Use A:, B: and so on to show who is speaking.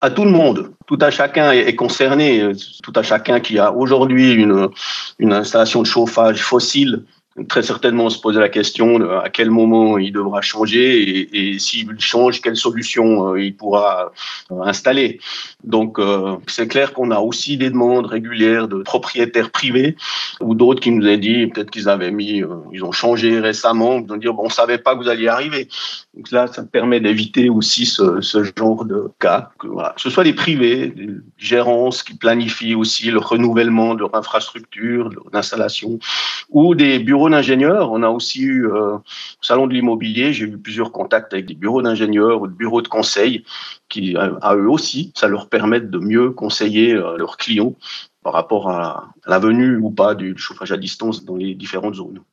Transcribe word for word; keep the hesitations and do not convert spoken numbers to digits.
A: À tout le monde, tout à chacun est est concerné, tout à chacun qui a aujourd'hui une une installation de chauffage fossile, très certainement se poser la question de à quel moment il devra changer et et s'il change, quelle solution, heu, il pourra, heu, installer. Donc heu, c'est clair qu'on a aussi des demandes régulières de propriétaires privés ou d'autres qui nous avaient dit peut-être qu'ils avaient mis, heu, ils ont changé récemment, ils ont dit: «Bon, on savait pas que vous alliez arriver». Donc là, ça me permet d'éviter aussi ce ce genre de cas, que voilà, que ce soit des privés, des gérances qui planifient aussi le renouvellement de leur infrastructure, de leur installation ou des bureaux d'ingénieurs. On a aussi eu, heu, au salon de l'immobilier, j'ai eu plusieurs contacts avec des bureaux d'ingénieurs ou de bureaux de conseil qui, à à eux aussi, ça leur permet de mieux conseiller, heu, leurs clients par rapport à la venue ou pas du chauffage à distance dans les différentes zones.